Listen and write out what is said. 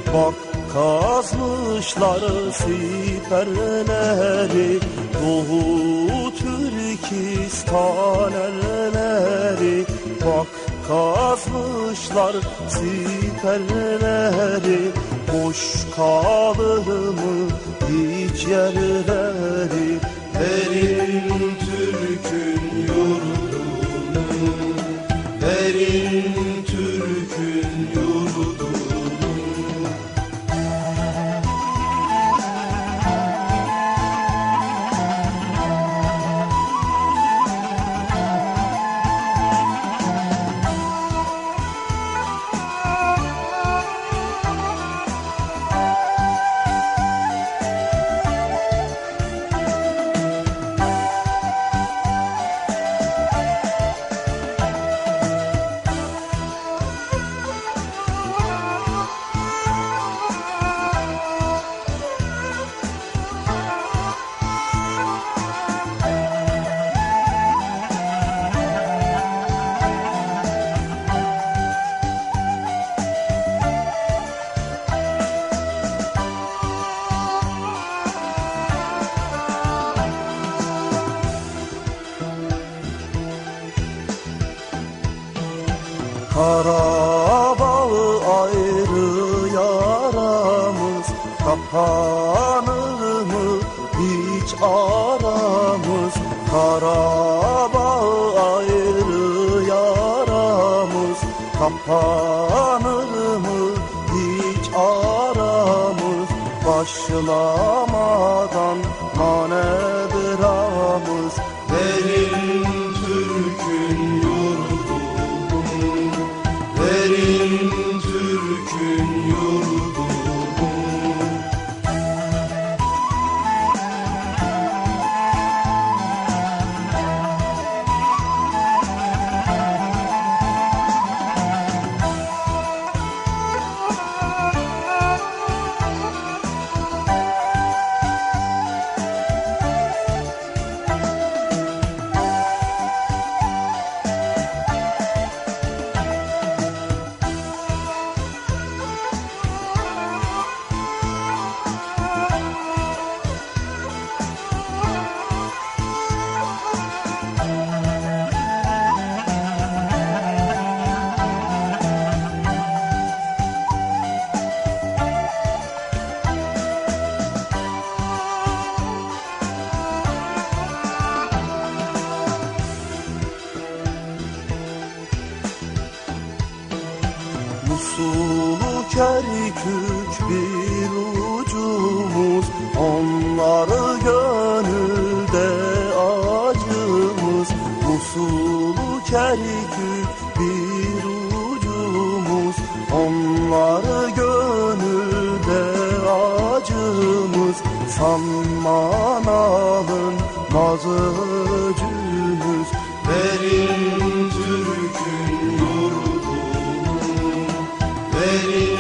Bak kazmışlar siperleri, Doğu Türkistan elleri. Bak kazmışlar siperleri, boş kalır mı hiç yerleri? Verin Türk'ün yurdunu, verin Türk'ün yurdunu. Karabağ ayrı yaramız, kapanır mı hiç aramız? Karabağ ayrı yaramız, kapanır mı hiç aramız? Başlamadan manevramız, verin Türk'ün yurdunu, verin Türk'ün yurdunu. Musul, Kerkük bir ucumuz, onları gönülde acımız. Musul, Kerkük bir ucumuz, onları gönülde acımız. Sanman alınmaz öcümüz, verin Türk'ün yurdunu, verin